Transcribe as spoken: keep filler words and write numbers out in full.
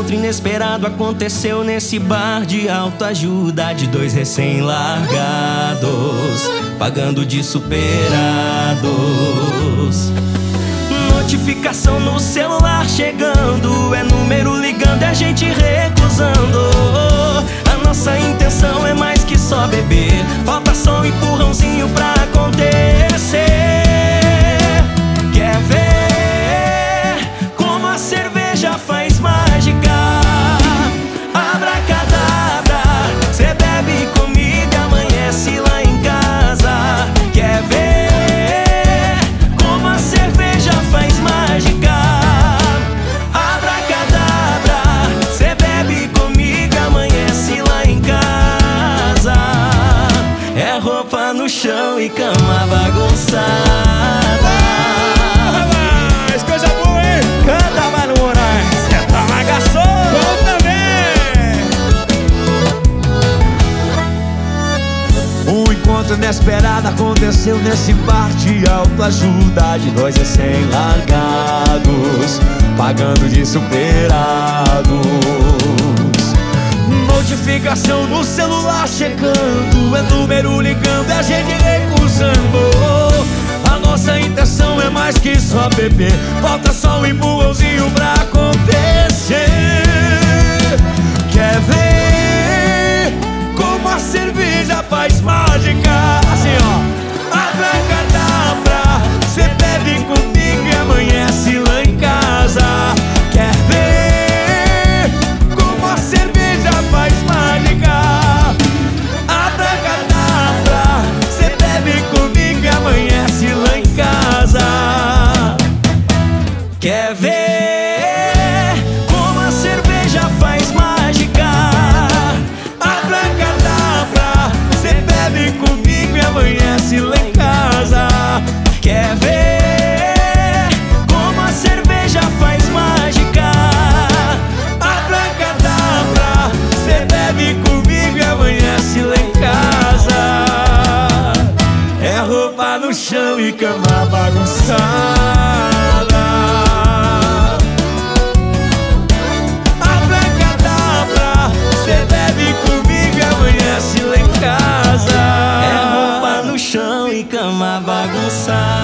encontro inesperado aconteceu nesse bar de autoajuda de dois recém-largados, pagando de superados. Notificação no celular chegando, é número ligando e a gente recusando. A nossa intenção é mais que só beber, falta só um empurrãozinho pra acontecer. Quer ver como a cerveja faz mágica? Abracadabra, cê bebe comigo e amanhece lá em casa. Quer ver como a cerveja faz mágica? Abracadabra, cê bebe comigo e amanhece lá em casa. É roupa no chão e cama bagunçada. Inesperada aconteceu nesse bar de autoajuda de dois recém-largados, pagando de superados. Notificação no celular chegando, é número ligando e a gente recusando. A nossa intenção é mais que só beber, falta só um empurrãozinho pra acontecer. Quer ver como a cerveja faz mágica? Assim ó, abracadabra, cê bebe comigo e amanhece lá em casa. Quer ver como a cerveja faz mágica? Abracadabra, cê bebe comigo e amanhece lá em casa. Quer ver como a cerveja faz mágica? Comigo e amanhece lá em casa. Quer ver como a cerveja faz mágica? Abracadabra, cê bebe comigo e amanhece lá em casa. É roupa no chão e cama bagunçada. Abracadabra, cê bebe comigo e amanhece lá em casa. Cama bagunçada.